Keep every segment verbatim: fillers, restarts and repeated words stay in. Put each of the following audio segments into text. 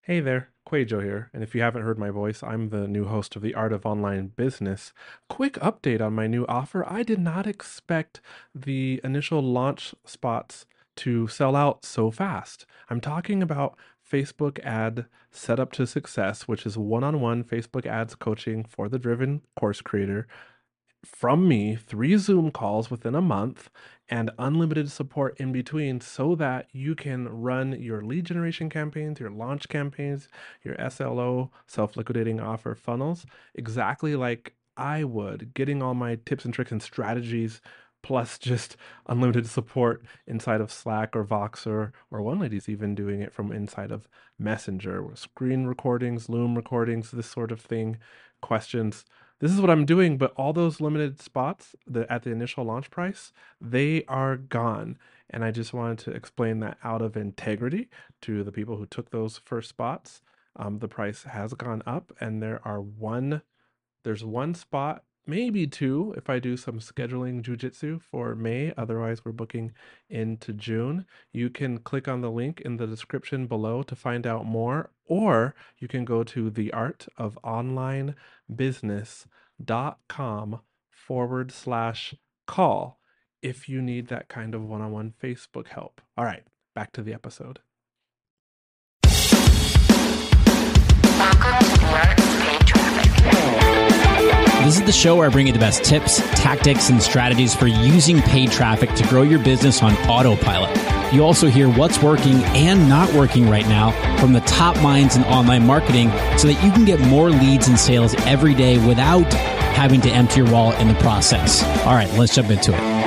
Hey there, Quajo here, and if you haven't heard my voice, I'm the new host of The Art of Online Business. Quick update on my new offer. I did not expect the initial launch spots to sell out so fast. I'm talking about Facebook ad setup to success, which is one-on-one Facebook ads coaching for the driven course creator from me, three Zoom calls within a month, and unlimited support in between so that you can run your lead generation campaigns, your launch campaigns, your S L O, self liquidating offer funnels, exactly like I would, getting all my tips and tricks and strategies. Plus, just unlimited support inside of Slack or Voxer, or one lady's even doing it from inside of Messenger, screen recordings, Loom recordings, this sort of thing, questions. This is what I'm doing, but all those limited spots the, at the initial launch price, they are gone. And I just wanted to explain that out of integrity to the people who took those first spots. Um, the price has gone up, and there are one, there's one spot, maybe two, if I do some scheduling jujitsu for May. Otherwise, we're booking into June. You can click on the link in the description below to find out more, or you can go to theartofonlinebusiness.com forward slash call if you need that kind of one-on-one Facebook help. All right, back to the episode. Welcome to the Art of Paid Traffic. This is the show where I bring you the best tips, tactics, and strategies for using paid traffic to grow your business on autopilot. You also hear what's working and not working right now from the top minds in online marketing so that you can get more leads and sales every day without having to empty your wallet in the process. All right, let's jump into it.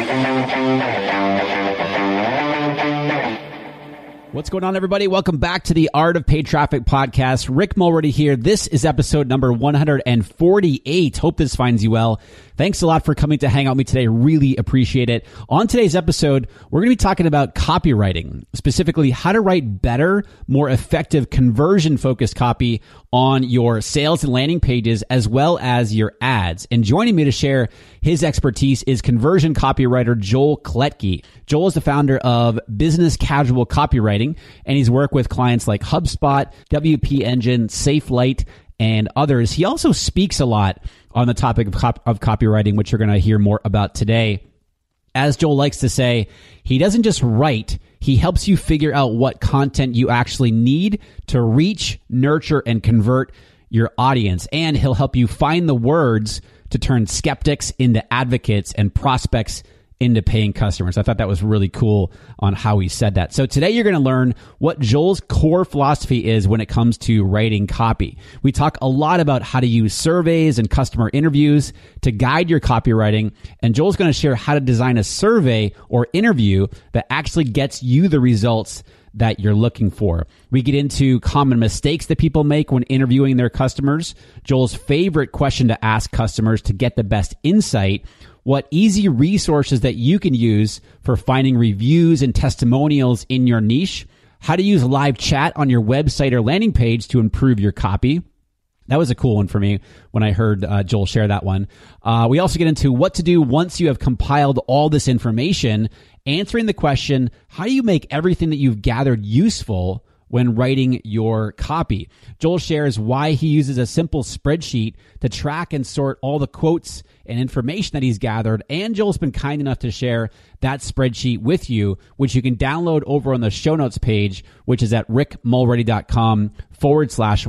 What's going on, everybody? Welcome back to the Art of Paid Traffic podcast. Rick Mulready here. This is episode number one hundred forty-eight. Hope this finds you well. Thanks a lot for coming to hang out with me today. Really appreciate it. On today's episode, we're going to be talking about copywriting, specifically how to write better, more effective conversion-focused copy on your sales and landing pages, as well as your ads. And joining me to share his expertise is conversion copywriter Joel Klettke. Joel is the founder of Business Casual Copywriting, and he's worked with clients like HubSpot, W P Engine, SafeLight, and others. He also speaks a lot on the topic of, cop- of copywriting, which you're going to hear more about today. As Joel likes to say, he doesn't just write, he helps you figure out what content you actually need to reach, nurture, and convert your audience. And he'll help you find the words to turn skeptics into advocates and prospects into paying customers. I thought that was really cool on how he said that. So today you're going to learn what Joel's core philosophy is when it comes to writing copy. We talk a lot about how to use surveys and customer interviews to guide your copywriting, and Joel's going to share how to design a survey or interview that actually gets you the results that you're looking for. We get into common mistakes that people make when interviewing their customers, Joel's favorite question to ask customers to get the best insight, what easy resources that you can use for finding reviews and testimonials in your niche, how to use live chat on your website or landing page to improve your copy. That was a cool one for me when I heard uh, Joel share that one. Uh, we also get into what to do once you have compiled all this information, answering the question, how do you make everything that you've gathered useful when writing your copy? Joel shares why he uses a simple spreadsheet to track and sort all the quotes and information that he's gathered. And Joel's been kind enough to share that spreadsheet with you, which you can download over on the show notes page, which is at rickmulready.com forward slash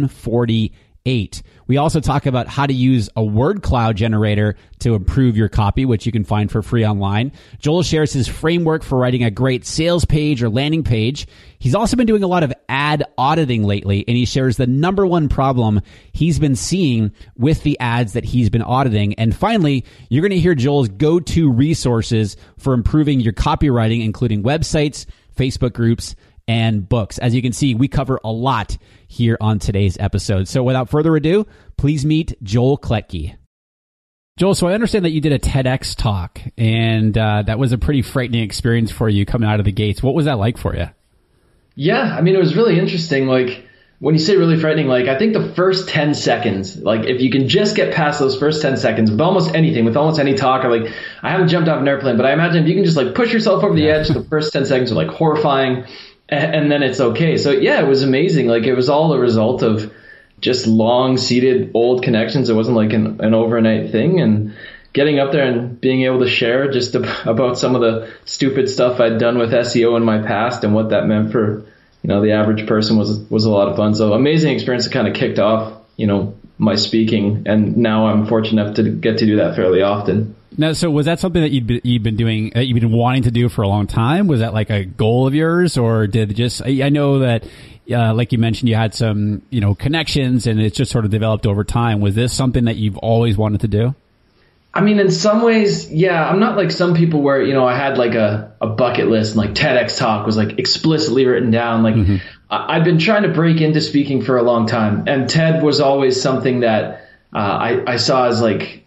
140 Eight. We also talk about how to use a word cloud generator to improve your copy, which you can find for free online. Joel shares his framework for writing a great sales page or landing page. He's also been doing a lot of ad auditing lately, and he shares the number one problem he's been seeing with the ads that he's been auditing. And finally, you're going to hear Joel's go-to resources for improving your copywriting, including websites, Facebook groups, and books. As you can see, we cover a lot here on today's episode. So without further ado, please meet Joel Klettke. Joel, so I understand that you did a TEDx talk, and uh, that was a pretty frightening experience for you coming out of the gates. What was that like for you? Yeah, I mean, it was really interesting. Like, when you say really frightening, like, I think the first ten seconds, like, if you can just get past those first ten seconds with almost anything, with almost any talk, or like, I haven't jumped off an airplane, but I imagine if you can just like push yourself over the edge, the first ten seconds are like horrifying. and, and then it's okay. So yeah, it was amazing. Like it was all a result of just long seated old connections. It wasn't like an, an overnight thing, and getting up there and being able to share just about some of the stupid stuff I'd done with S E O in my past and what that meant for, you know, the average person was, was a lot of fun. So amazing experience that kind of kicked off, you know, my speaking. And now I'm fortunate enough to get to do that fairly often. Now, so was that something that you'd been, you'd been doing, that you've been wanting to do for a long time? Was that like a goal of yours, or did it just, I know that, uh, like you mentioned, you had some, you know, connections and it just sort of developed over time. Was this something that you've always wanted to do? I mean, in some ways, yeah, I'm not like some people where, you know, I had like a, a bucket list and like TEDx talk was like explicitly written down. Like mm-hmm. I, I've been trying to break into speaking for a long time, and TED was always something that uh, I, I saw as like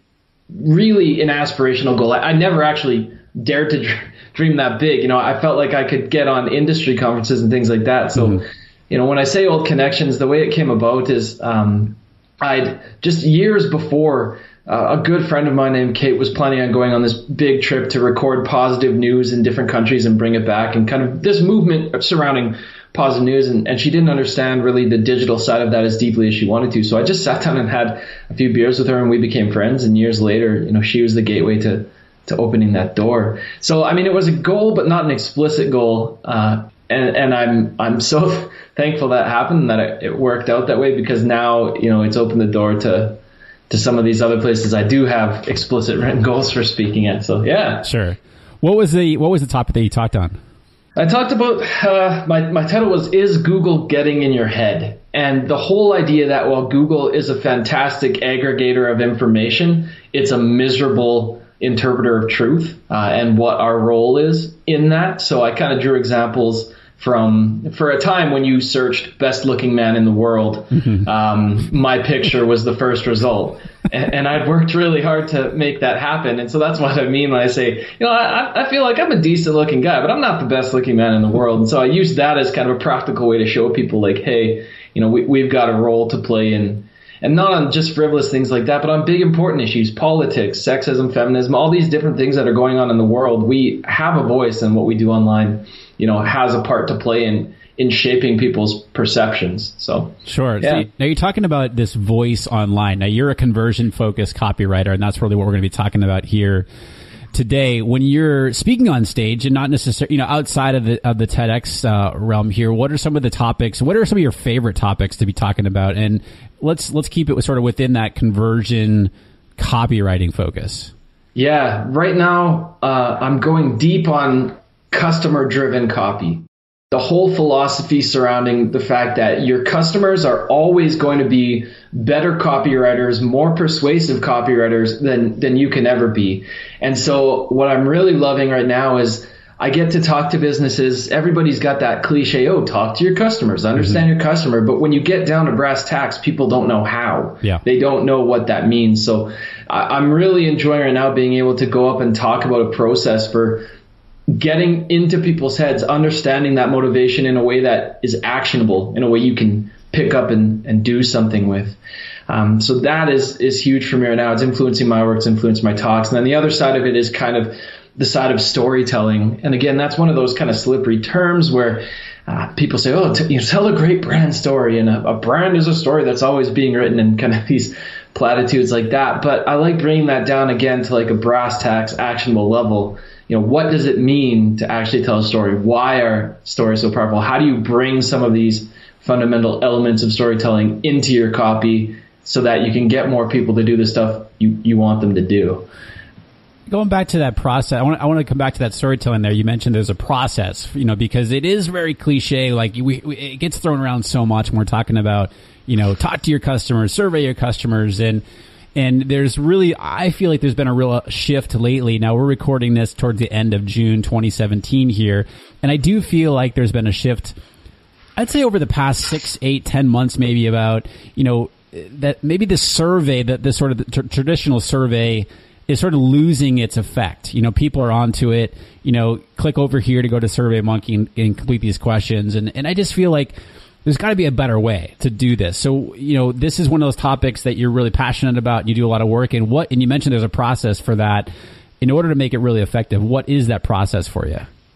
really an aspirational goal. I, I never actually dared to dr- dream that big. You know, I felt like I could get on industry conferences and things like that. So, mm-hmm. you know, when I say old connections, the way it came about is um, I'd just years before, Uh, a good friend of mine named Kate was planning on going on this big trip to record positive news in different countries and bring it back, and kind of this movement surrounding positive news. And, and she didn't understand really the digital side of that as deeply as she wanted to. So I just sat down and had a few beers with her, and we became friends. And years later, you know, she was the gateway to, to opening that door. So, I mean, it was a goal, but not an explicit goal. Uh, and, and I'm, I'm so thankful that happened and that it, it worked out that way, because now, you know, it's opened the door to, to some of these other places I do have explicit written goals for speaking at. So yeah. Sure. What was the what was the topic that you talked on? I talked about uh, my my title was "Is Google Getting in Your Head?" And the whole idea that while Google is a fantastic aggregator of information, it's a miserable interpreter of truth, uh, and what our role is in that. So I kind of drew examples from, for a time when you searched best looking man in the world, mm-hmm. um, my picture was the first result. And, and I'd worked really hard to make that happen. And so that's what I mean when I say, you know, I, I feel like I'm a decent looking guy, but I'm not the best looking man in the world. And so I used that as kind of a practical way to show people like, hey, you know, we, we've got a role to play in, and not on just frivolous things like that, but on big important issues, politics, sexism, feminism, all these different things that are going on in the world. We have a voice, and what we do online, you know, has a part to play in in shaping people's perceptions. So sure. Yeah. So now you're talking about this voice online. Now you're a conversion focused copywriter, and that's really what we're going to be talking about here today. When you're speaking on stage, and not necessarily, you know, outside of the of the TEDx uh, realm here, what are some of the topics? What are some of your favorite topics to be talking about? And let's let's keep it sort of within that conversion copywriting focus. Yeah, right now uh, I'm going deep on customer-driven copy. The whole philosophy surrounding the fact that your customers are always going to be better copywriters, more persuasive copywriters than, than you can ever be. And so what I'm really loving right now is I get to talk to businesses. Everybody's got that cliche, oh, talk to your customers, understand mm-hmm. your customer. But when you get down to brass tacks, people don't know how. Yeah. They don't know what that means. So I, I'm really enjoying right now being able to go up and talk about a process for getting into people's heads, understanding that motivation in a way that is actionable, in a way you can pick up and, and do something with. Um, so that is, is huge for me right now. It's influencing my work, it's influencing my talks. And then the other side of it is kind of the side of storytelling. And again, that's one of those kind of slippery terms where uh, people say, oh, t- you know, tell a great brand story. And a, a brand is a story that's always being written in kind of these platitudes like that. But I like bringing that down again to like a brass tacks, actionable level. You know, what does it mean to actually tell a story? Why are stories so powerful? How do you bring some of these fundamental elements of storytelling into your copy so that you can get more people to do the stuff you, you want them to do? Going back to that process, I want, I want to come back to that storytelling there. You mentioned there's a process, you know, because it is very cliche. Like we, we, it gets thrown around so much when we're talking about, you know, talk to your customers, survey your customers, and And there's really, I feel like there's been a real shift lately. Now we're recording this towards the end of June twenty seventeen here. And I do feel like there's been a shift, I'd say over the past six, eight, ten months, maybe about, you know, that maybe this survey, that this sort of tr- traditional survey is sort of losing its effect. You know, people are onto it, you know, click over here to go to SurveyMonkey and, and complete these questions. And, and I just feel like there's got to be a better way to do this. So, you know, this is one of those topics that you're really passionate about. And you do a lot of work in. What, and you mentioned there's a process for that. In order to make it really effective, what is that process for you?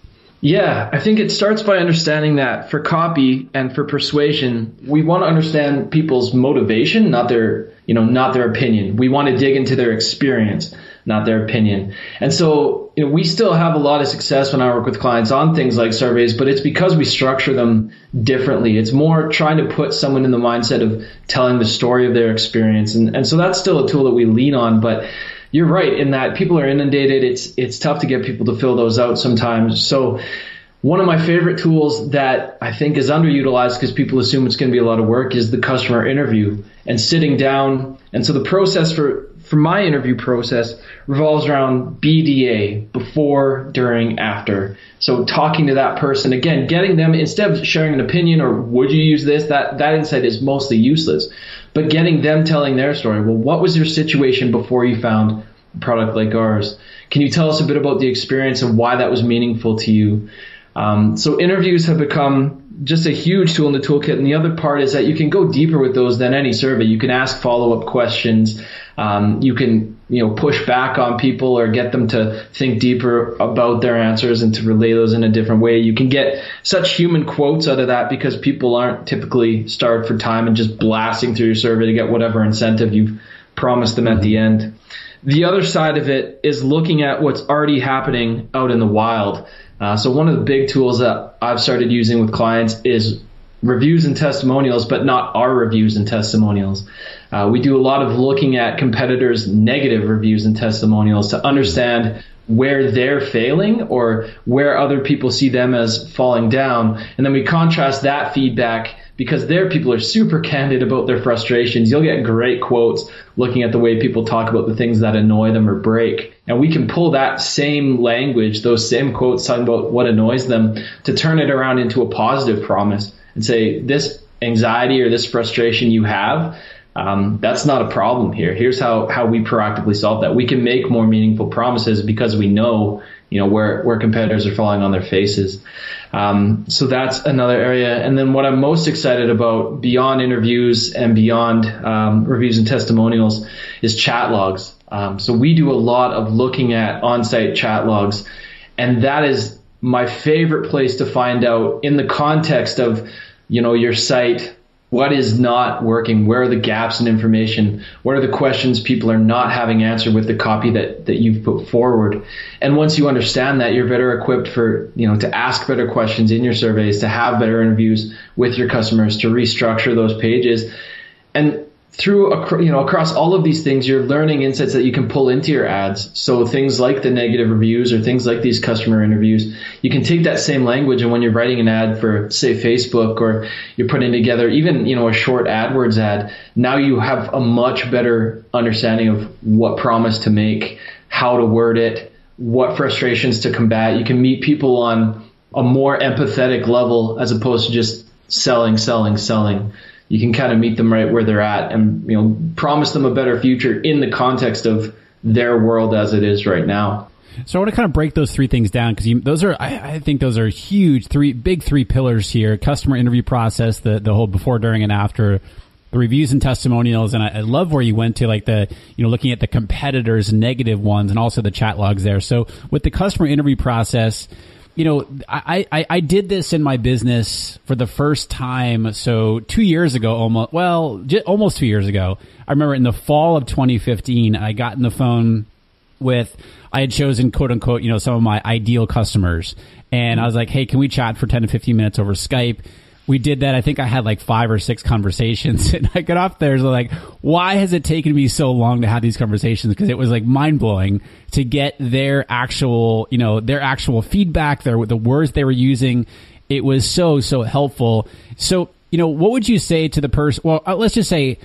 Yeah, I think it starts by understanding that for copy and for persuasion, we want to understand people's motivation, not their, you know, not their opinion. We want to dig into their experience, not their opinion. And so, you know, we still have a lot of success when I work with clients on things like surveys, but it's because we structure them differently. It's more trying to put someone in the mindset of telling the story of their experience. And, and so that's still a tool that we lean on, but you're right in that people are inundated. It's it's tough to get people to fill those out sometimes. So one of my favorite tools that I think is underutilized because people assume it's going to be a lot of work is the customer interview and sitting down. And so the process for, for my interview process revolves around B D A, before, during, after. So talking to that person, again, getting them, instead of sharing an opinion or would you use this, that, that insight is mostly useless. But getting them telling their story. Well, what was your situation before you found a product like ours? Can you tell us a bit about the experience and why that was meaningful to you? Um, so interviews have become just a huge tool in the toolkit. And the other part is that you can go deeper with those than any survey. You can ask follow-up questions. Um, you can, you know, push back on people or get them to think deeper about their answers and to relay those in a different way. You can get such human quotes out of that because people aren't typically starved for time and just blasting through your survey to get whatever incentive you've promised them at the end. The other side of it is looking at what's already happening out in the wild. Uh, so one of the big tools that I've started using with clients is reviews and testimonials, but not our reviews and testimonials. Uh, we do a lot of looking at competitors' negative reviews and testimonials to understand where they're failing or where other people see them as falling down. And then we contrast that feedback because their people are super candid about their frustrations. You'll get great quotes looking at the way people talk about the things that annoy them or break. And we can pull that same language, those same quotes talking about what annoys them, to turn it around into a positive promise and say, this anxiety or this frustration you have, um, that's not a problem here. Here's how, how we proactively solve that. We can make more meaningful promises because we know, you know, where, where competitors are falling on their faces. Um, so that's another area. And then what I'm most excited about beyond interviews and beyond um, reviews and testimonials is chat logs. Um, so we do a lot of looking at on-site chat logs, and that is my favorite place to find out in the context of, you know, your site, what is not working, where are the gaps in information, what are the questions people are not having answered with the copy that, that you've put forward. And once you understand that, you're better equipped for, you know, to ask better questions in your surveys, to have better interviews with your customers, to restructure those pages. And through, you know, across all of these things, you're learning insights that you can pull into your ads. So things like the negative reviews or things like these customer interviews, you can take that same language, and when you're writing an ad for, say, Facebook, or you're putting together even, you know, a short AdWords ad, now you have a much better understanding of what promise to make, how to word it, what frustrations to combat. You can meet people on a more empathetic level as opposed to just selling, selling, selling. You can kind of meet them right where they're at and, you know, promise them a better future in the context of their world as it is right now. So I want to kind of break those three things down because those are, I, I think those are huge, three big three pillars here: customer interview process, the the whole before, during, and after, the reviews and testimonials. And I, I love where you went to, like the, you know, looking at the competitors' negative ones and also the chat logs there. So with the customer interview process, you know, I, I, I did this in my business for the first time. So two years ago, almost, well, j- almost two years ago, I remember in the fall of twenty fifteen, I got in the phone with, I had chosen, quote unquote, you know, some of my ideal customers. And I was like, hey, can we chat for ten to fifteen minutes over Skype? We did that. I think I had like five or six conversations, and I got off there. So like, why has it taken me so long to have these conversations? Because it was like mind blowing to get their actual, you know, their actual feedback, their, the words they were using. It was so, so helpful. So, you know, what would you say to the person? Well, let's just say,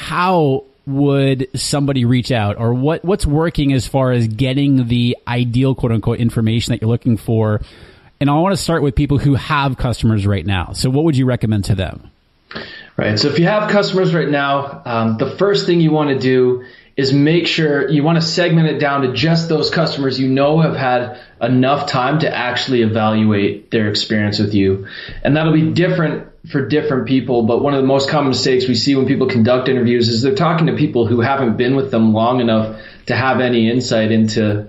how would somebody reach out, or what, what's working as far as getting the ideal, quote unquote, information that you're looking for? And I want to start with people who have customers right now. So what would you recommend to them? Right. So if you have customers right now, um, the first thing you want to do is make sure you want to segment it down to just those customers you know have had enough time to actually evaluate their experience with you. And that'll be different for different people. But one of the most common mistakes we see when people conduct interviews is they're talking to people who haven't been with them long enough to have any insight into, you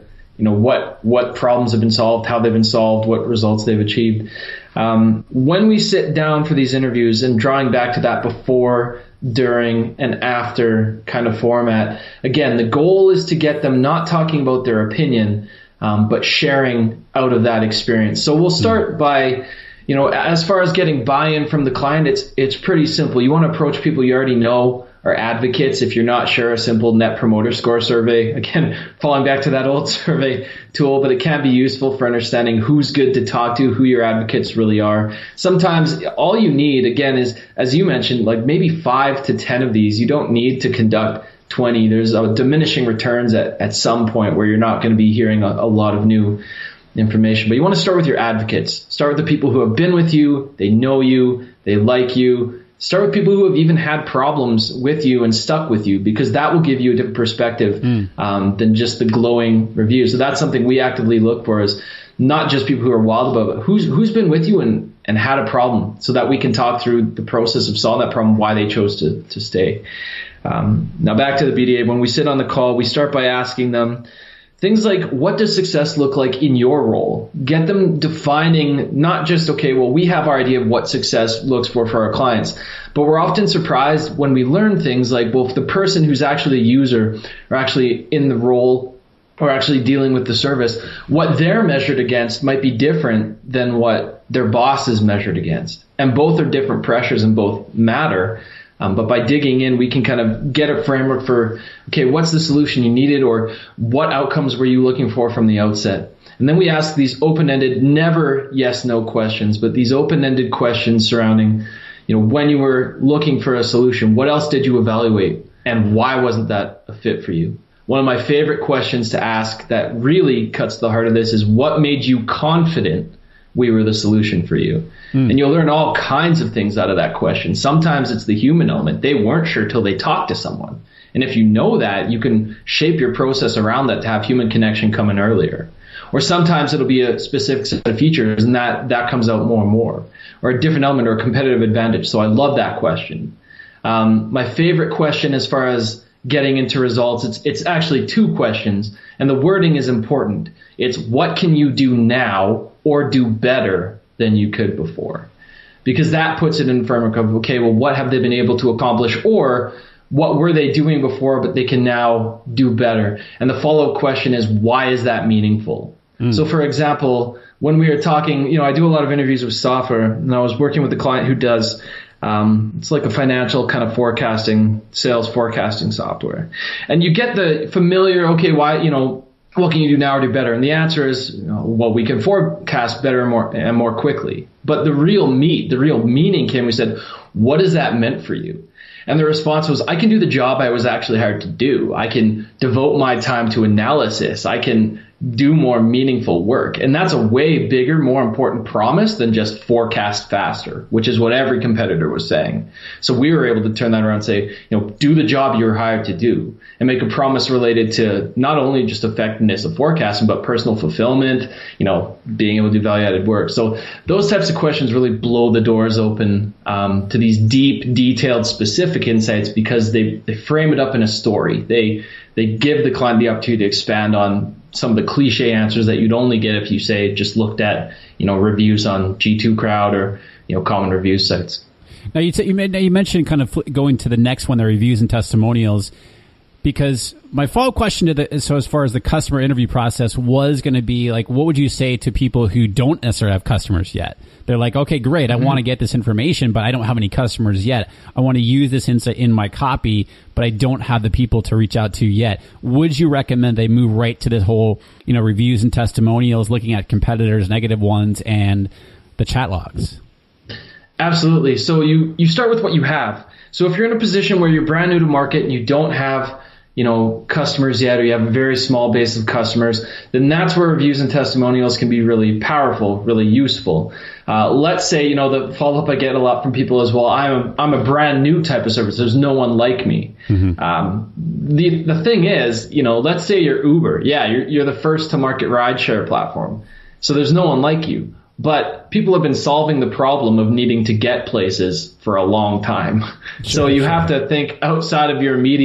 you know, what, what problems have been solved, how they've been solved, what results they've achieved. Um, when we sit down for these interviews, and drawing back to that before, during, and after kind of format, again, the goal is to get them not talking about their opinion, um, but sharing out of that experience. So we'll start by, you know, as far as getting buy-in from the client, it's it's pretty simple. You want to approach people you already know are advocates. If you're not sure, a simple Net Promoter Score survey, again, falling back to that old survey tool, but it can be useful for understanding who's good to talk to, who your advocates really are. Sometimes all you need, again, is, as you mentioned, like maybe five to ten of these. You don't need to conduct twenty. There's a diminishing returns at, at some point where you're not going to be hearing a, a lot of new information. But you want to start with your advocates. Start with the people who have been with you, they know you, they like you. Start with people who have even had problems with you and stuck with you, because that will give you a different perspective mm. um, than just the glowing reviews. So that's something we actively look for, is not just people who are wild about it, but who's who's been with you and, and had a problem, so that we can talk through the process of solving that problem, why they chose to, to stay. Um, now back to the B D A. When we sit on the call, we start by asking them things like, what does success look like in your role? Get them defining not just, okay, well, we have our idea of what success looks for for our clients, but we're often surprised when we learn things like, well, if the person who's actually a user or actually in the role or actually dealing with the service, what they're measured against might be different than what their boss is measured against. And both are different pressures and both matter. Um, but by digging in, we can kind of get a framework for, okay, what's the solution you needed, or what outcomes were you looking for from the outset? And then we ask these open-ended, never yes-no questions, but these open-ended questions surrounding, you know, when you were looking for a solution, what else did you evaluate, and why wasn't that a fit for you? One of my favorite questions to ask that really cuts to the heart of this is, what made you confident we were the solution for you? Mm. And you'll learn all kinds of things out of that question. Sometimes it's the human element. They weren't sure till they talked to someone. And if you know that, you can shape your process around that to have human connection come in earlier. Or sometimes it'll be a specific set of features, and that, that comes out more and more. Or a different element or a competitive advantage. So I love that question. Um, my favorite question as far as getting into results, it's it's actually two questions, and the wording is important. It's, what can you do now or do better than you could before? Because that puts it in the framework of, okay, well, what have they been able to accomplish, or what were they doing before but they can now do better? And the follow-up question is, why is that meaningful? Mm. So for example, when we were talking, you know, I do a lot of interviews with software, and I was working with a client who does Um, it's like a financial kind of forecasting, sales forecasting software. And you get the familiar, okay, why, you know, what can you do now or do better? And the answer is, you know, well, we can forecast better and more and more quickly. But the real meat, the real meaning came, we said, what has that meant for you? And the response was, I can do the job I was actually hired to do. I can devote my time to analysis. I can do more meaningful work. And that's a way bigger, more important promise than just forecast faster, which is what every competitor was saying. So we were able to turn that around and say, you know, do the job you were hired to do, and make a promise related to not only just effectiveness of forecasting, but personal fulfillment, you know, being able to do value-added work. So those types of questions really blow the doors open um, to these deep, detailed, specific insights, because they, they frame it up in a story. They they give the client the opportunity to expand on some of the cliche answers that you'd only get if you, say, just looked at, you know, reviews on G two Crowd or, you know, common review sites. Now you t- you, made, you mentioned kind of going to the next one, the reviews and testimonials, because my follow-up question to the, so as far as the customer interview process was going to be like, what would you say to people who don't necessarily have customers yet? They're like, okay, great, I mm-hmm. want to get this information, but I don't have any customers yet. I want to use this insight in my copy, but I don't have the people to reach out to yet. Would you recommend they move right to this whole, you know, reviews and testimonials, looking at competitors, negative ones, and the chat logs? Absolutely. So you, you start with what you have. So if you're in a position where you're brand new to market and you don't have, you know, customers yet, or you have a very small base of customers, then that's where reviews and testimonials can be really powerful, really useful. Uh, let's say, you know, the follow-up I get a lot from people is, well, I'm a, I'm a brand new type of service. There's no one like me. Mm-hmm. Um, the the thing is, you know, let's say you're Uber. Yeah, you're, you're the first to market rideshare platform. So there's no one like you. But people have been solving the problem of needing to get places for a long time. Sure, so you sure. have to think outside of your immediate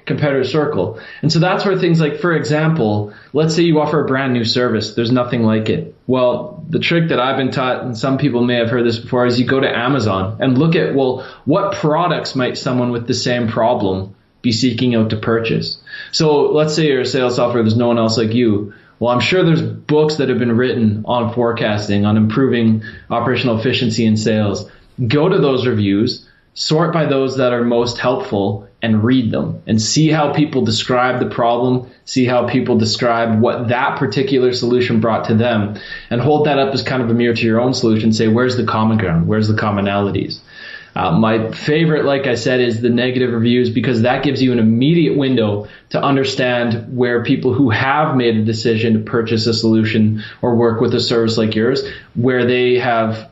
competitor circle. And so that's where things like, for example, let's say you offer a brand new service. There's nothing like it. Well, the trick that I've been taught, and some people may have heard this before, is you go to Amazon and look at, well, what products might someone with the same problem be seeking out to purchase? So let's say you're a sales software, there's no one else like you. Well, I'm sure there's books that have been written on forecasting, on improving operational efficiency in sales. Go to those reviews, sort by those that are most helpful, and read them and see how people describe the problem, see how people describe what that particular solution brought to them, and hold that up as kind of a mirror to your own solution. Say, where's the common ground? Where's the commonalities? Uh, my favorite, like I said, is the negative reviews, because that gives you an immediate window to understand where people who have made a decision to purchase a solution or work with a service like yours, where they have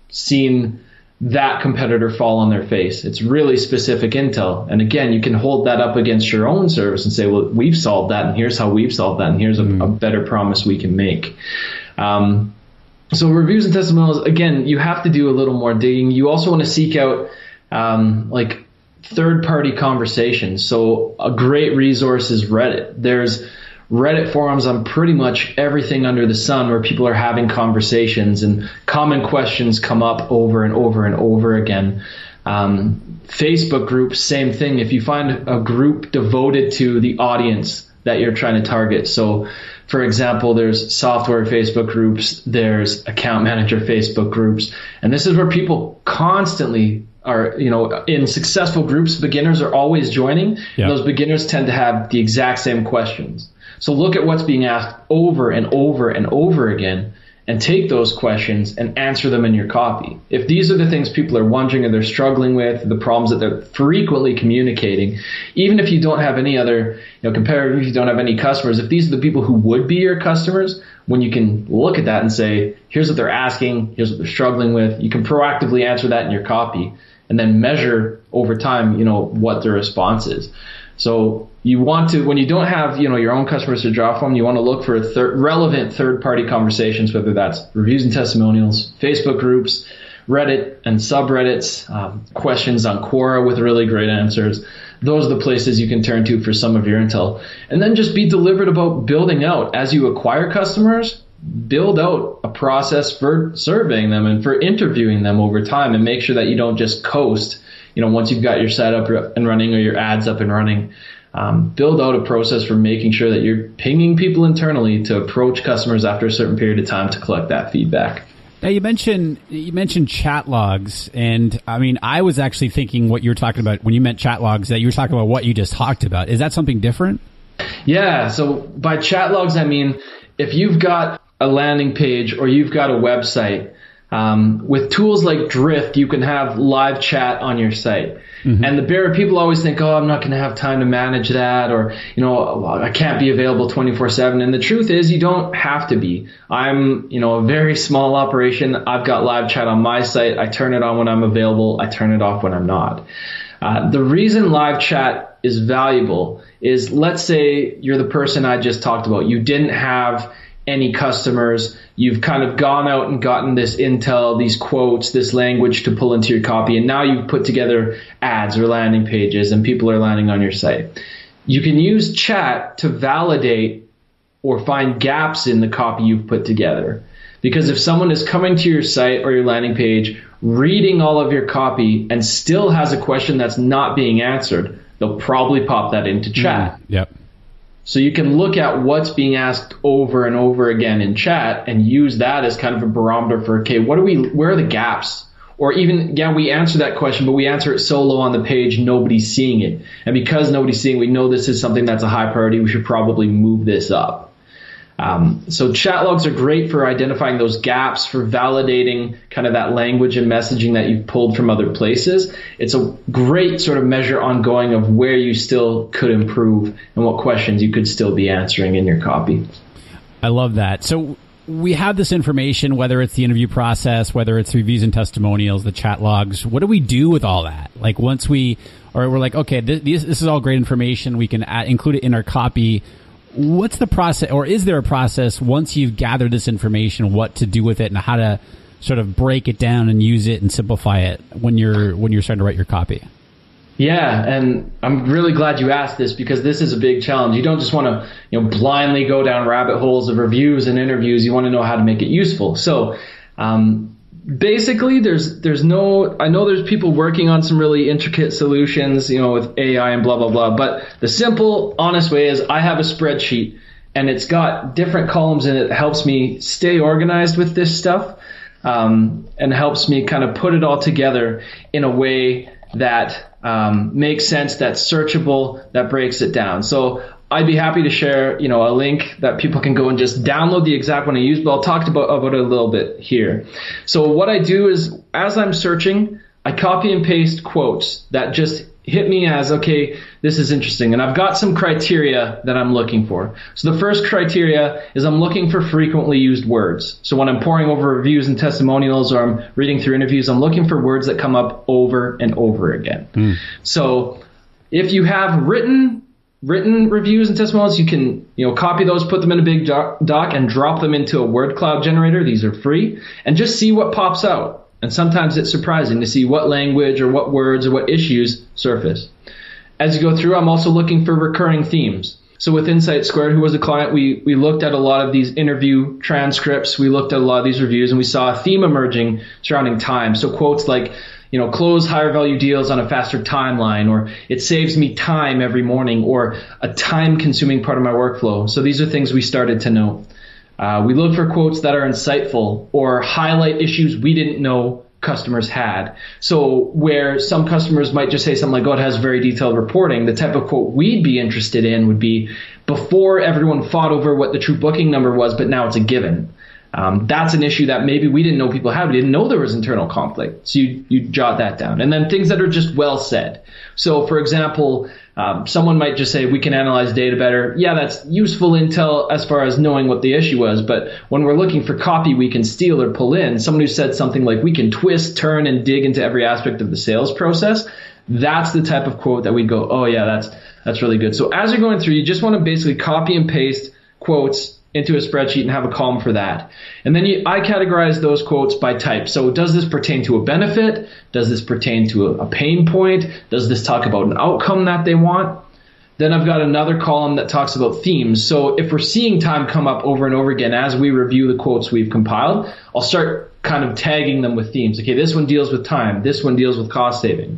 seen that competitor fall on their face. It's really specific intel. And again, you can hold that up against your own service and say, well, we've solved that, and here's how we've solved that, and here's a, mm. a better promise we can make. Um, So reviews and testimonials, again, you have to do a little more digging. You also want to seek out um, like third-party conversations. So a great resource is Reddit. There's Reddit forums on pretty much everything under the sun where people are having conversations and common questions come up over and over and over again. Um, Facebook groups, same thing. If you find a group devoted to the audience that you're trying to target. So, for example, there's software Facebook groups, there's account manager Facebook groups, and this is where people constantly are, you know, in successful groups, beginners are always joining. Yeah. And those beginners tend to have the exact same questions. So look at what's being asked over and over and over again, and take those questions and answer them in your copy. If these are the things people are wondering or they're struggling with, the problems that they're frequently communicating, even if you don't have any other, you know, comparative, if you don't have any customers, if these are the people who would be your customers, when you can look at that and say, here's what they're asking, here's what they're struggling with, you can proactively answer that in your copy and then measure over time, you know, what the response is. So you want to, when you don't have, you know, your own customers to draw from, you want to look for thir- relevant third-party conversations, whether that's reviews and testimonials, Facebook groups, Reddit and subreddits, um, questions on Quora with really great answers. Those are the places you can turn to for some of your intel. And then just be deliberate about building out. As you acquire customers, build out a process for surveying them and for interviewing them over time, and make sure that you don't just coast, you know, once you've got your setup and running or your ads up and running. Um, build out a process for making sure that you're pinging people internally to approach customers after a certain period of time to collect that feedback. Now you mentioned you mentioned chat logs, and I mean, I was actually thinking what you were talking about when you meant chat logs, that you were talking about what you just talked about. Is that something different? Yeah. So by chat logs, I mean if you've got a landing page or you've got a website, um, with tools like Drift, you can have live chat on your site. Mm-hmm. And the barrier, people always think, oh, I'm not going to have time to manage that, or, you know, I can't be available twenty-four seven. And the truth is you don't have to be. I'm, you know, a very small operation. I've got live chat on my site. I turn it on when I'm available. I turn it off when I'm not. Uh, the reason live chat is valuable is, let's say you're the person I just talked about. You didn't have any customers. You've kind of gone out and gotten this intel, these quotes, this language to pull into your copy, and now you've put together ads or landing pages and people are landing on your site. You can use chat to validate or find gaps in the copy you've put together. Because if someone is coming to your site or your landing page, reading all of your copy, and still has a question that's not being answered, they'll probably pop that into chat. Mm, yep. So you can look at what's being asked over and over again in chat and use that as kind of a barometer for, okay, what are we, where are the gaps? Or even, yeah, we answer that question, but we answer it so low on the page, nobody's seeing it. And because nobody's seeing it, we know this is something that's a high priority. We should probably move this up. Um, so chat logs are great for identifying those gaps, for validating kind of that language and messaging that you've pulled from other places. It's a great sort of measure ongoing of where you still could improve and what questions you could still be answering in your copy. I love that. So we have this information, whether it's the interview process, whether it's reviews and testimonials, the chat logs. What do we do with all that? Like once we, or we're like, okay, this, this is all great information. We can add, include it in our copy. What's the process, or is there a process once you've gathered this information, what to do with it and how to sort of break it down and use it and simplify it when you're when you're starting to write your copy? Yeah, and I'm really glad you asked this because this is a big challenge. You don't just want to, you know, blindly go down rabbit holes of reviews and interviews. You want to know how to make it useful. So, um, basically, there's there's no. I know there's people working on some really intricate solutions, you know, with A I and blah blah blah. But the simple, honest way is I have a spreadsheet and it's got different columns in it that helps me stay organized with this stuff, um, and helps me kind of put it all together in a way that um, makes sense, that's searchable, that breaks it down. So I'd be happy to share, you know, a link that people can go and just download the exact one I use, but I'll talk about, about it a little bit here. So what I do is, as I'm searching, I copy and paste quotes that just hit me as, okay, this is interesting. And I've got some criteria that I'm looking for. So the first criteria is I'm looking for frequently used words. So when I'm poring over reviews and testimonials or I'm reading through interviews, I'm looking for words that come up over and over again. Mm. So if you have written written reviews and testimonials, you can, you know, copy those, put them in a big doc, doc and drop them into a word cloud generator. These are free, and just see what pops out. And sometimes it's surprising to see what language or what words or what issues surface. As you go through, I'm also looking for recurring themes. So with Insight Squared, who was a client, we, we looked at a lot of these interview transcripts. We looked at a lot of these reviews, and we saw a theme emerging surrounding time. So quotes like, you know, close higher value deals on a faster timeline, or it saves me time every morning, or a time consuming part of my workflow. So these are things we started to note. Uh, we look for quotes that are insightful or highlight issues we didn't know customers had. So where some customers might just say something like, oh, it has very detailed reporting, the type of quote we'd be interested in would be, before everyone fought over what the true booking number was, but now it's a given. Um, that's an issue that maybe we didn't know people had. We didn't know there was internal conflict. So you, you jot that down. And then things that are just well said. So for example, um, someone might just say, we can analyze data better. Yeah, that's useful intel as far as knowing what the issue was. But when we're looking for copy we can steal or pull in, someone who said something like, we can twist, turn, and dig into every aspect of the sales process, that's the type of quote that we'd go, oh yeah, that's, that's really good. So as you're going through, you just want to basically copy and paste quotes into a spreadsheet and have a column for that. And then you, I categorize those quotes by type. So does this pertain to a benefit? Does this pertain to a, a pain point? Does this talk about an outcome that they want? Then I've got another column that talks about themes. So if we're seeing time come up over and over again as we review the quotes we've compiled, I'll start kind of tagging them with themes. Okay, this one deals with time. This one deals with cost savings.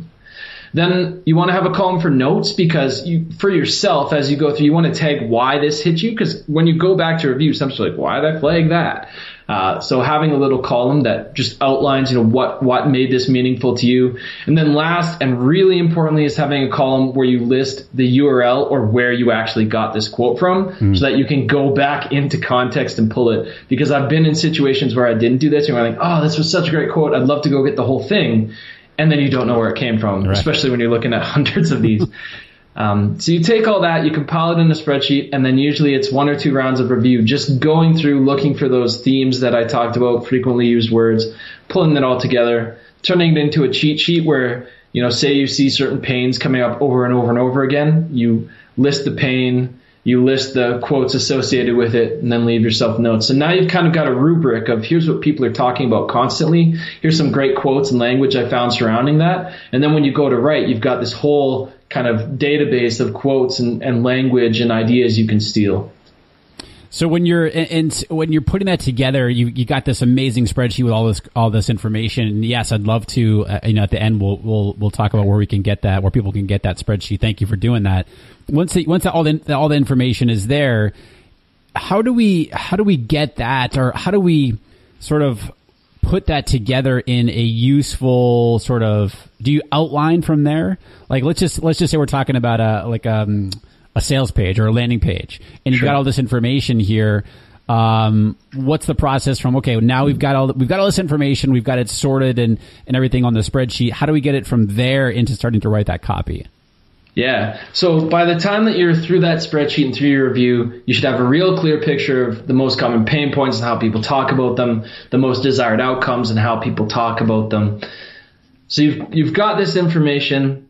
Then you want to have a column for notes, because you, for yourself, as you go through, you want to tag why this hit you, because when you go back to review, sometimes you're like, why did I flag that? Uh, so having a little column that just outlines, you know, what, what made this meaningful to you. And then last, and really importantly, is having a column where you list the U R L or where you actually got this quote from, mm. so that you can go back into context and pull it. Because I've been in situations where I didn't do this, and you're like, oh, this was such a great quote, I'd love to go get the whole thing. And then you don't know where it came from, right, especially when you're looking at hundreds of these. um, so you take all that, you compile it in a spreadsheet, and then usually it's one or two rounds of review, just going through, looking for those themes that I talked about, frequently used words, pulling it all together, turning it into a cheat sheet where, you know, say you see certain pains coming up over and over and over again, you list the pain, you list the quotes associated with it, and then leave yourself notes. So now you've kind of got a rubric of, here's what people are talking about constantly. Here's some great quotes and language I found surrounding that. And then when you go to write, you've got this whole kind of database of quotes and, and language and ideas you can steal. So when you're and when you're putting that together, you you got this amazing spreadsheet with all this all this information. And yes, I'd love to. Uh, you know, at the end, we'll we'll we'll talk about where we can get that, where people can get that spreadsheet. Thank you for doing that. Once it, once all the all the information is there, how do we how do we get that, or how do we sort of put that together in a useful sort of? Do you outline from there? Like let's just let's just say we're talking about a like um. a sales page or a landing page, and you've sure. got all this information here. Um, what's the process from, okay, now we've got all, the, we've got all this information, we've got it sorted and, and everything on the spreadsheet. How do we get it from there into starting to write that copy? Yeah. So by the time that you're through that spreadsheet and through your review, you should have a real clear picture of the most common pain points and how people talk about them, the most desired outcomes and how people talk about them. So you've, you've got this information.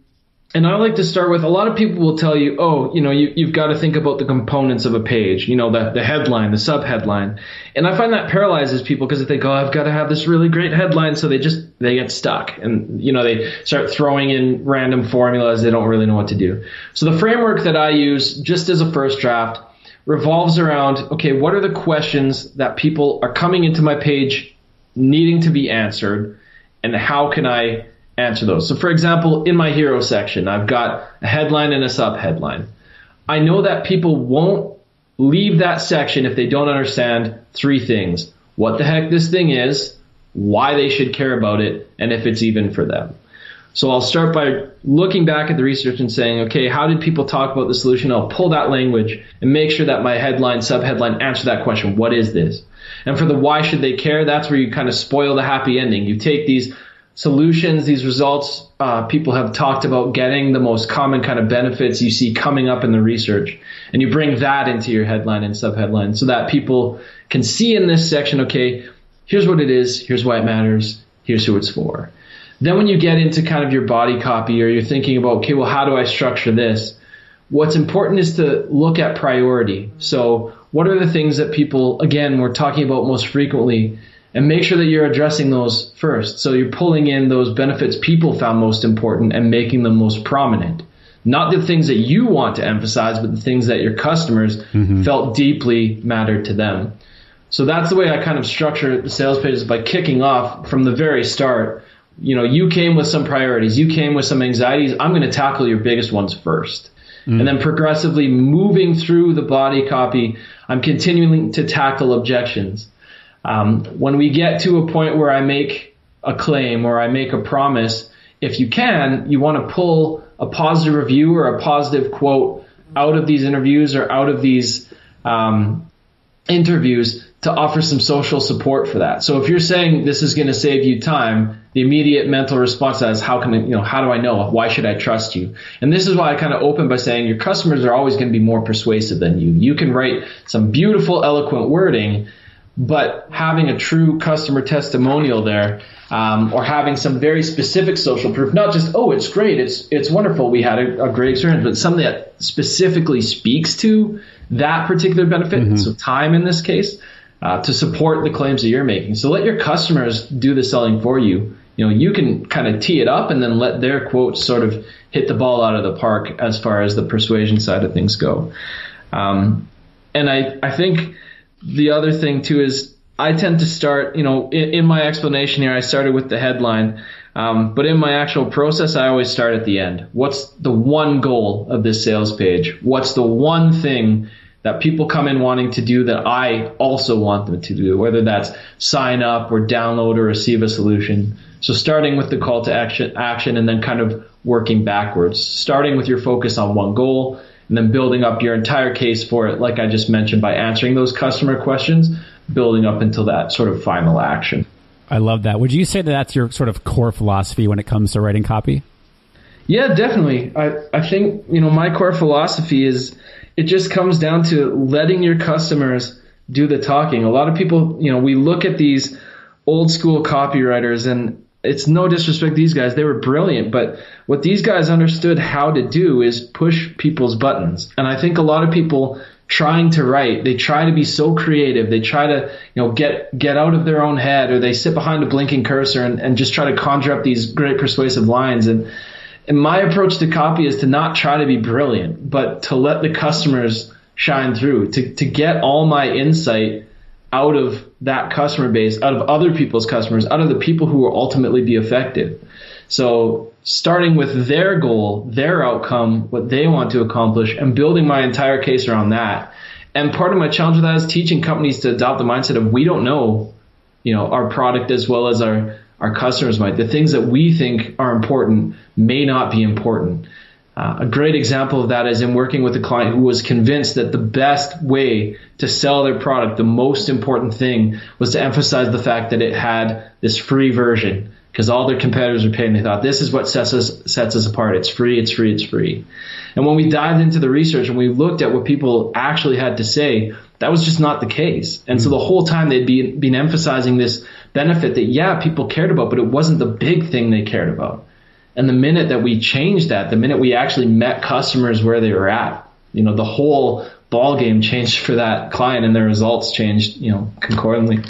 And I like to start with, a lot of people will tell you, oh, you know, you, you've got to think about the components of a page, you know, the, the headline, the subheadline. And I find that paralyzes people because they think, oh, I've got to have this really great headline. So they just, they get stuck and, you know, they start throwing in random formulas. They don't really know what to do. So the framework that I use just as a first draft revolves around, okay, what are the questions that people are coming into my page needing to be answered, and how can I answer those? So for example, in my hero section, I've got a headline and a subheadline. I know that people won't leave that section if they don't understand three things: what the heck this thing is, why they should care about it, and if it's even for them. So I'll start by looking back at the research and saying, okay, how did people talk about the solution? I'll pull that language and make sure that my headline, subheadline answer that question. What is this? And for the why should they care, that's where you kind of spoil the happy ending. You take these solutions, these results, uh, people have talked about getting the most common kind of benefits you see coming up in the research, and you bring that into your headline and subheadline so that people can see in this section, okay, here's what it is, here's why it matters, here's who it's for. Then when you get into kind of your body copy, or you're thinking about, okay, well, how do I structure this? What's important is to look at priority. So what are the things that people, again, we're talking about most frequently, and make sure that you're addressing those first. So you're pulling in those benefits people found most important and making them most prominent. Not the things that you want to emphasize, but the things that your customers mm-hmm. felt deeply mattered to them. So that's the way I kind of structure the sales pages, by kicking off from the very start. You know, you came with some priorities, you came with some anxieties. I'm going to tackle your biggest ones first. Mm. And then progressively moving through the body copy, I'm continuing to tackle objections. Um, when we get to a point where I make a claim or I make a promise, if you can, you want to pull a positive review or a positive quote out of these interviews or out of these um, interviews to offer some social support for that. So if you're saying this is going to save you time, the immediate mental response to that is, how can I, you know, how do I know? Why should I trust you? And this is why I kind of open by saying your customers are always going to be more persuasive than you. You can write some beautiful, eloquent wording, but having a true customer testimonial there, um, or having some very specific social proof, not just, oh, it's great, it's it's wonderful, we had a, a great experience, but something that specifically speaks to that particular benefit, mm-hmm. so time in this case, uh, to support the claims that you're making. So let your customers do the selling for you. You know, you can kind of tee it up and then let their quotes sort of hit the ball out of the park as far as the persuasion side of things go. Um, and I, I think the other thing too is I tend to start, you know, in, in my explanation here, I started with the headline, um, but in my actual process, I always start at the end. What's the one goal of this sales page? What's the one thing that people come in wanting to do that I also want them to do, whether that's sign up or download or receive a solution? So starting with the call to action, action and then kind of working backwards, starting with your focus on one goal, and then building up your entire case for it, like I just mentioned, by answering those customer questions, building up until that sort of final action. I love that. Would you say that that's your sort of core philosophy when it comes to writing copy? Yeah, definitely. I, I think, you know, my core philosophy is it just comes down to letting your customers do the talking. A lot of people, you know, we look at these old school copywriters, and it's no disrespect to these guys, they were brilliant, but what these guys understood how to do is push people's buttons. And I think a lot of people trying to write, they try to be so creative, they try to, you know, get get out of their own head, or they sit behind a blinking cursor and, and just try to conjure up these great persuasive lines. And and my approach to copy is to not try to be brilliant, but to let the customers shine through, to to get all my insight out of that customer base, out of other people's customers, out of the people who will ultimately be effective. So starting with their goal, their outcome, what they want to accomplish, and building my entire case around that. And part of my challenge with that is teaching companies to adopt the mindset of, we don't know, you know, our product as well as our, our customers might. The things that we think are important may not be important. Uh, a great example of that is in working with a client who was convinced that the best way to sell their product, the most important thing, was to emphasize the fact that it had this free version, because all their competitors were paying. They thought, this is what sets us sets us apart. It's free, it's free, it's free. And when we dived into the research and we looked at what people actually had to say, that was just not the case. And mm-hmm. so the whole time they'd be, been emphasizing this benefit that, yeah, people cared about, but it wasn't the big thing they cared about. And the minute that we changed that, the minute we actually met customers where they were at, you know, the whole ball game changed for that client, and their results changed, you know, concordantly.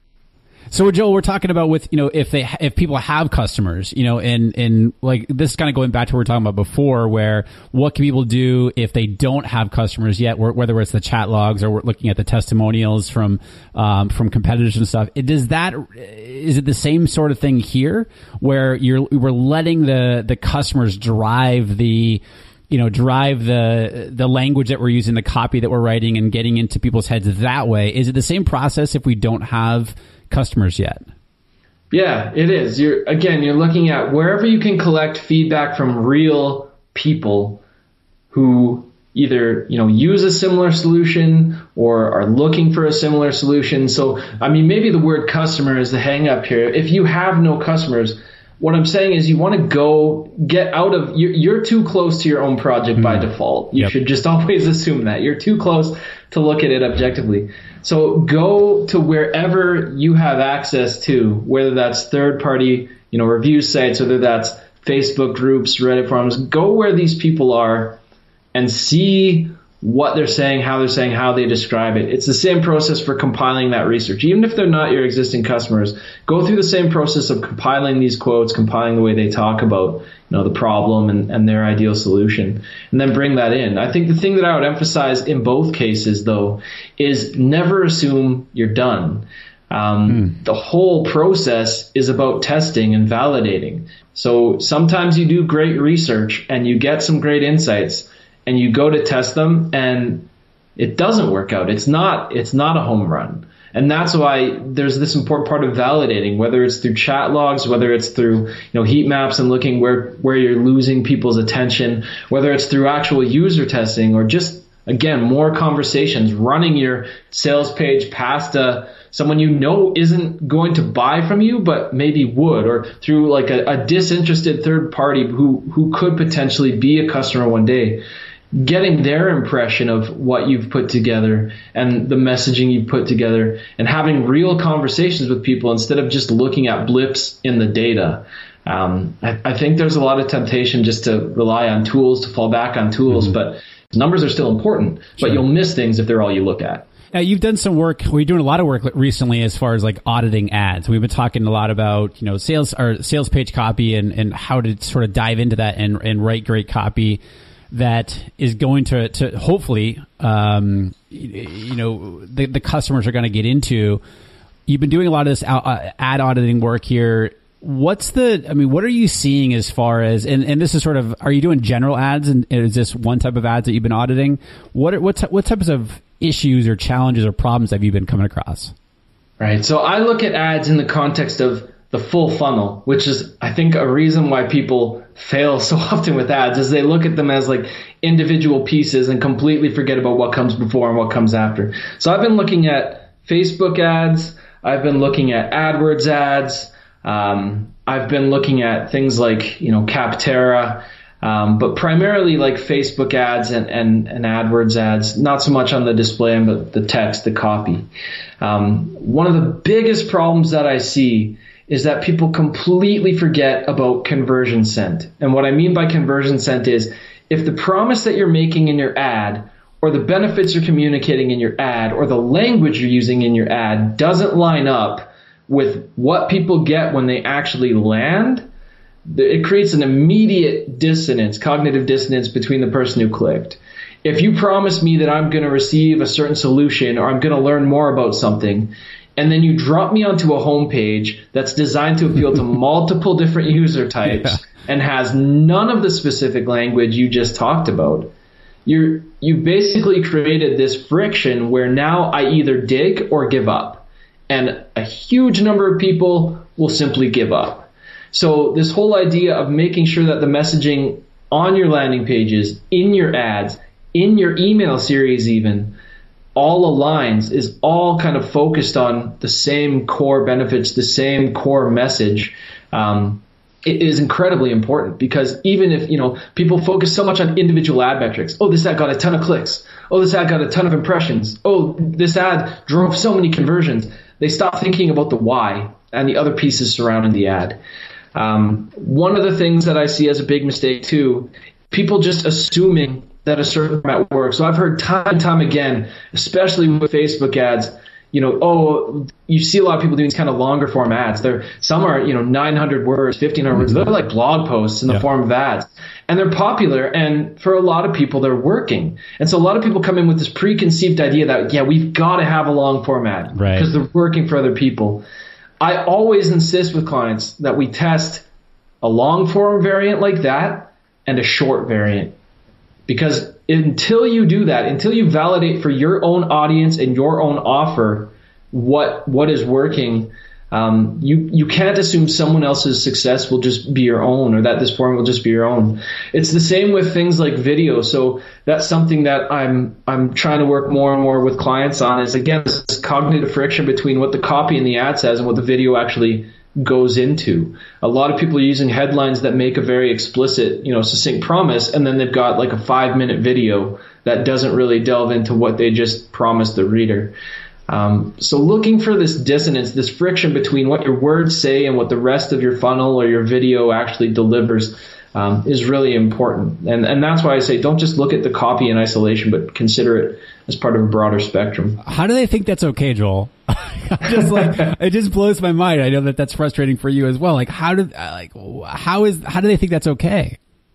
So, Joel, we're talking about with, you know, if they, if people have customers, you know, and, and like this is kind of going back to what we were talking about before, where what can people do if they don't have customers yet, whether it's the chat logs or we're looking at the testimonials from, um, from competitors and stuff. It, does that, is it the same sort of thing here where you're, we're letting the, the customers drive the, you know, drive the, the language that we're using, the copy that we're writing and getting into people's heads that way? Is it the same process if we don't have customers yet? Yeah, it is. You're again, you're looking at wherever you can collect feedback from real people who either, you know, use a similar solution or are looking for a similar solution. So, I mean, maybe the word customer is the hang up here. If you have no customers, what I'm saying is you want to go get out of, you're, you're too close to your own project mm. by default. You yep. should just always assume that. You're too close to look at it objectively. So go to wherever you have access to, whether that's third-party, you know, review sites, whether that's Facebook groups, Reddit forums. Go where these people are and see what they're saying, how they're saying, how they describe it. It's the same process for compiling that research. Even if they're not your existing customers, go through the same process of compiling these quotes, compiling the way they talk about, you know, the problem and, and their ideal solution, and then bring that in. I think the thing that I would emphasize in both cases, though, is never assume you're done. Um, mm. The whole process is about testing and validating. So sometimes you do great research and you get some great insights, and you go to test them and it doesn't work out. It's not, it's not a home run. And that's why there's this important part of validating, whether it's through chat logs, whether it's through, you know, heat maps and looking where, where you're losing people's attention, whether it's through actual user testing or just, again, more conversations, running your sales page past a, someone you know isn't going to buy from you, but maybe would, or through like a, a disinterested third party who, who could potentially be a customer one day. Getting their impression of what you've put together and the messaging you've put together and having real conversations with people instead of just looking at blips in the data. Um, I, I think there's a lot of temptation just to rely on tools, to fall back on tools, mm-hmm. but numbers are still important, sure. but you'll miss things if they're all you look at. Now, you've done some work, we're doing a lot of work recently as far as like auditing ads. We've been talking a lot about, you know, sales or sales page copy and, and how to sort of dive into that and, and write great copy that is going to, to hopefully, um, you know, the, the customers are going to get into. You've been doing a lot of this ad auditing work here. What's the, I mean, what are you seeing as far as, and, and this is sort of, are you doing general ads and is this one type of ads that you've been auditing? What are, what, what types of issues or challenges or problems have you been coming across? Right. So I look at ads in the context of the full funnel, which is, I think, a reason why people fail so often with ads is they look at them as like individual pieces and completely forget about what comes before and what comes after. So I've been looking at Facebook ads. I've been looking at AdWords ads. Um, I've been looking at things like, you know, Capterra, um, but primarily like Facebook ads and, and, and AdWords ads, not so much on the display, but the text, the copy. Um, one of the biggest problems that I see is that people completely forget about conversion cent. And what I mean by conversion cent is if the promise that you're making in your ad or the benefits you're communicating in your ad or the language you're using in your ad doesn't line up with what people get when they actually land, it creates an immediate dissonance, cognitive dissonance between the person who clicked. If you promise me that I'm going to receive a certain solution or I'm going to learn more about something, and then you drop me onto a homepage that's designed to appeal to multiple different user types yeah. and has none of the specific language you just talked about, you're, you've basically created this friction where now I either dig or give up. And a huge number of people will simply give up. So this whole idea of making sure that the messaging on your landing pages, in your ads, in your email series even, all aligns, is all kind of focused on the same core benefits, the same core message. Um, it is incredibly important because even if, you know, people focus so much on individual ad metrics. Oh, this ad got a ton of clicks. Oh, this ad got a ton of impressions. Oh, this ad drove so many conversions. They stop thinking about the why and the other pieces surrounding the ad. Um, one of the things that I see as a big mistake too, people just assuming that a certain format works. So I've heard time and time again, especially with Facebook ads, you know, oh, you see a lot of people doing these kind of longer form ads. They're, some are, you know, nine hundred words, fifteen hundred words. They're like blog posts in the yeah. form of ads. And they're popular. And for a lot of people, they're working. And so a lot of people come in with this preconceived idea that, yeah, we've got to have a long form ad right. because they're working for other people. I always insist with clients that we test a long form variant like that and a short variant. Because until you do that, until you validate for your own audience and your own offer what what is working, um, you you can't assume someone else's success will just be your own, or that this form will just be your own. It's the same with things like video. So that's something that I'm I'm trying to work more and more with clients on. Is again this cognitive friction between what the copy in the ad says and what the video actually goes into. A lot of people are using headlines that make a very explicit, you know, succinct promise, and then they've got like a five minute video that doesn't really delve into what they just promised the reader. Um, so looking for this dissonance, this friction between what your words say and what the rest of your funnel or your video actually delivers um, is really important. And, and that's why I say don't just look at the copy in isolation, but consider it as part of a broader spectrum. How do they think that's okay, Joel? just like it just blows my mind. I know that that's frustrating for you as well. Like how do like how is how do they think that's okay?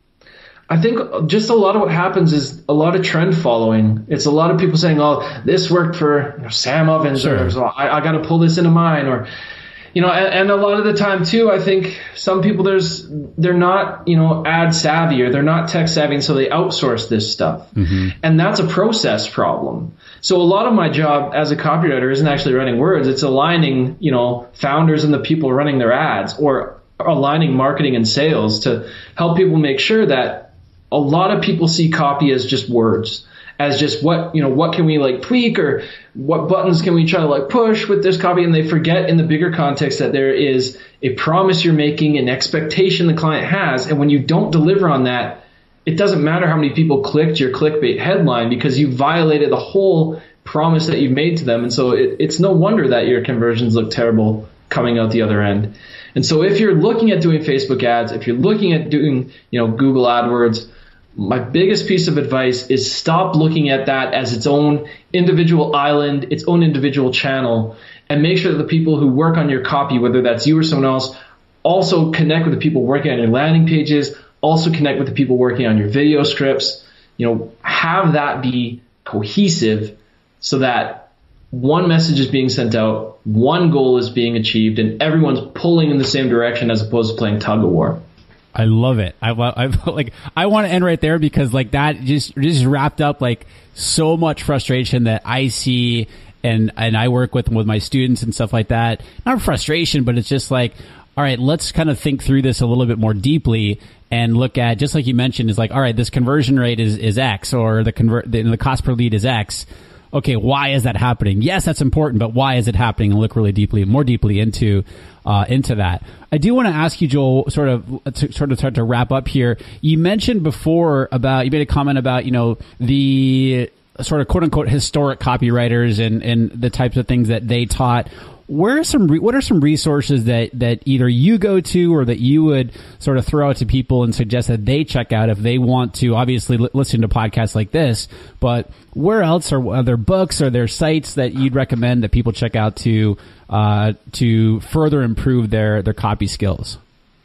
I think just a lot of what happens is a lot of trend following. It's a lot of people saying, "Oh, this worked for you know, Sam Ovens," sure. or so I, I got to pull this into mine, or you know. And, and a lot of the time too, I think some people there's they're not you know ad savvy or they're not tech savvy, and so they outsource this stuff, mm-hmm. and that's a process problem. So a lot of my job as a copywriter isn't actually writing words; it's aligning you know founders and the people running their ads, or aligning marketing and sales to help people make sure that. A lot of people see copy as just words, as just what, you know, what can we like tweak or what buttons can we try to like push with this copy? And they forget in the bigger context that there is a promise you're making, an expectation the client has. And when you don't deliver on that, it doesn't matter how many people clicked your clickbait headline because you violated the whole promise that you've made to them. And so it, it's no wonder that your conversions look terrible coming out the other end. And so if you're looking at doing Facebook ads, if you're looking at doing, you know, Google AdWords, my biggest piece of advice is stop looking at that as its own individual island, its own individual channel, and make sure that the people who work on your copy, whether that's you or someone else, also connect with the people working on your landing pages, also connect with the people working on your video scripts. You know, have that be cohesive so that one message is being sent out, one goal is being achieved, and everyone's pulling in the same direction as opposed to playing tug of war. I love it. I I like. I want to end right there because like that just just wrapped up like so much frustration that I see and and I work with with my students and stuff like that. Not frustration, but it's just like, all right, let's kind of think through this a little bit more deeply and look at, just like you mentioned, is like, all right, this conversion rate is is X, or the convert the, the cost per lead is X. Okay, why is that happening? Yes, that's important, but why is it happening? And look really deeply, more deeply into uh, into that. I do want to ask you, Joel, sort of to sort of start to wrap up here. You mentioned before about, you made a comment about, you know, the sort of quote unquote historic copywriters and and the types of things that they taught. Where are some, what are some resources that, that either you go to or that you would sort of throw out to people and suggest that they check out if they want to obviously l- listen to podcasts like this, but where else are, are there books, are there sites that you'd recommend that people check out to, uh, to further improve their, their copy skills?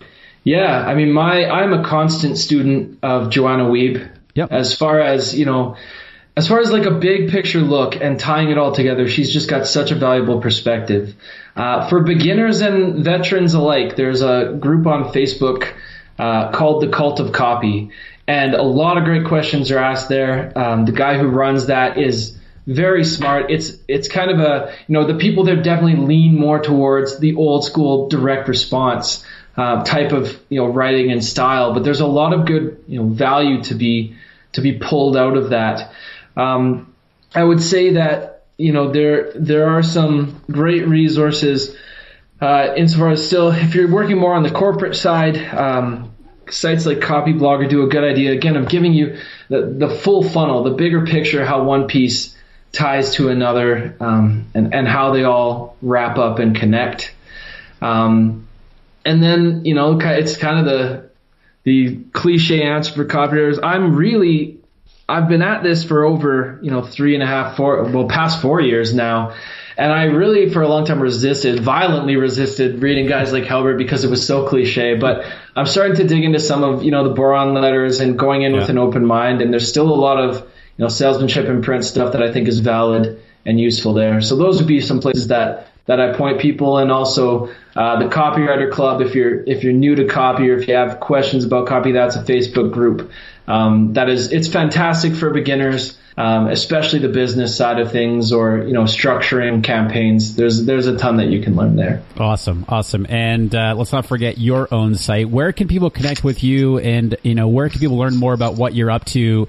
Yeah. I mean, my, I'm a constant student of Joanna Wiebe. Yep. As far as, you know, As far as like a big picture look and tying it all together, she's just got such a valuable perspective. Uh, for beginners and veterans alike, there's a group on Facebook uh, called The Cult of Copy. And a lot of great questions are asked there. Um, the guy who runs that is very smart. It's it's kind of a, you know, the people there definitely lean more towards the old school direct response uh, type of, you know, writing and style. But there's a lot of good, you know, value to be to be pulled out of that. Um, I would say that, you know, there there are some great resources uh, insofar as still, if you're working more on the corporate side, um, sites like Copyblogger do a good idea. Again, of giving you the, the full funnel, the bigger picture, how one piece ties to another, um, and, and how they all wrap up and connect. Um, and then, you know, it's kind of the the cliche answer for copywriters. I'm really, I've been at this for over, you know, three and a half, four, well, past four years now. And I really, for a long time, resisted, violently resisted reading guys like Halbert because it was so cliche. But I'm starting to dig into some of, you know, the Boron letters and going in yeah. with an open mind. And there's still a lot of, you know, salesmanship and print stuff that I think is valid and useful there. So those would be some places that that I point people, and also uh, the Copywriter Club. If you're if you're new to copy, or if you have questions about copy, that's a Facebook group. Um, that is, it's fantastic for beginners, um, especially the business side of things, or you know, structuring campaigns. There's there's a ton that you can learn there. Awesome, awesome. And uh, let's not forget your own site. Where can people connect with you, and you know, where can people learn more about what you're up to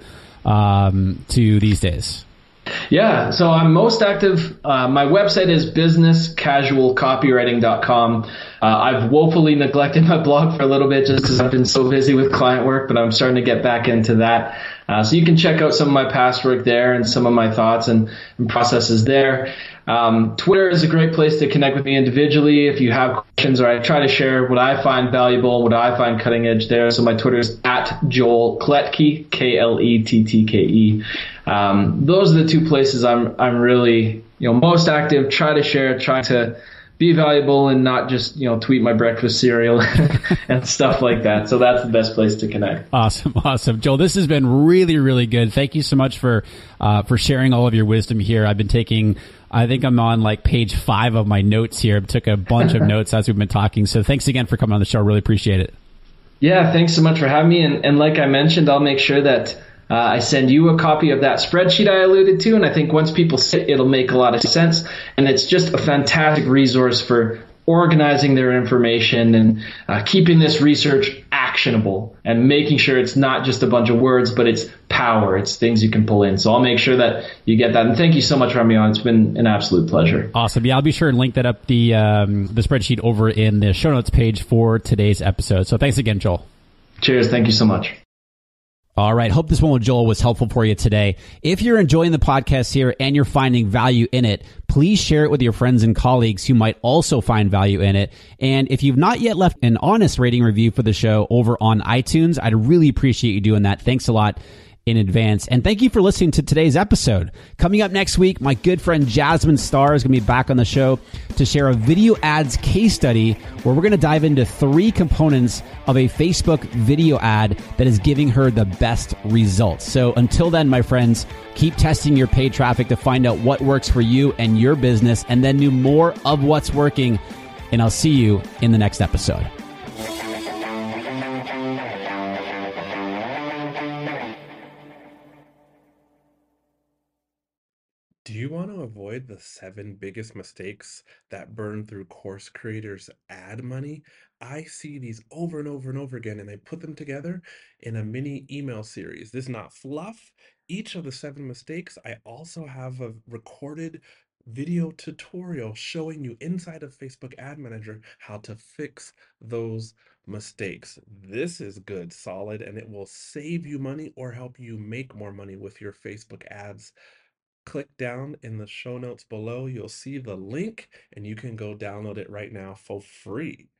um, to these days? Yeah, so I'm most active. Uh, my website is business casual copywriting dot com. Uh, I've woefully neglected my blog for a little bit just because I've been so busy with client work, but I'm starting to get back into that. Uh, so you can check out some of my past work there and some of my thoughts and, and processes there. Um, Twitter is a great place to connect with me individually if you have questions, or I try to share what I find valuable, what I find cutting edge there. So my Twitter is at Joel Klettke, K L E T T K E. Um, those are the two places I'm I'm really you know most active. Try to share, try to be valuable, and not just you know tweet my breakfast cereal and stuff like that. So that's the best place to connect. Awesome, awesome, Joel. This has been really, really good. Thank you so much for uh, for sharing all of your wisdom here. I've been taking. I think I'm on like page five of my notes here. I took a bunch of notes as we've been talking. So thanks again for coming on the show. Really appreciate it. Yeah, thanks so much for having me. And, and like I mentioned, I'll make sure that uh, I send you a copy of that spreadsheet I alluded to. And I think once people see it, it'll make a lot of sense. And it's just a fantastic resource for organizing their information and uh, keeping this research actionable and making sure it's not just a bunch of words, but it's power. It's things you can pull in. So I'll make sure that you get that. And thank you so much for having me on. It's been an absolute pleasure. Awesome. Yeah, I'll be sure and link that up, the um, the spreadsheet over in the show notes page for today's episode. So thanks again, Joel. Cheers. Thank you so much. All right. Hope this one with Joel was helpful for you today. If you're enjoying the podcast here and you're finding value in it, please share it with your friends and colleagues who might also find value in it. And if you've not yet left an honest rating review for the show over on iTunes, I'd really appreciate you doing that. Thanks a lot in advance. And thank you for listening to today's episode. Coming up next week, my good friend Jasmine Starr is going to be back on the show to share a video ads case study where we're going to dive into three components of a Facebook video ad that is giving her the best results. So until then, my friends, keep testing your paid traffic to find out what works for you and your business, and then do more of what's working. And I'll see you in the next episode. Do you want to avoid the seven biggest mistakes that burn through course creators' ad money? I see these over and over and over again, and I put them together in a mini email series. This is not fluff. Each of the seven mistakes, I also have a recorded video tutorial showing you inside of Facebook Ad Manager how to fix those mistakes. This is good, solid, and it will save you money or help you make more money with your Facebook ads. Click down in the show notes below. You'll see the link and you can go download it right now for free.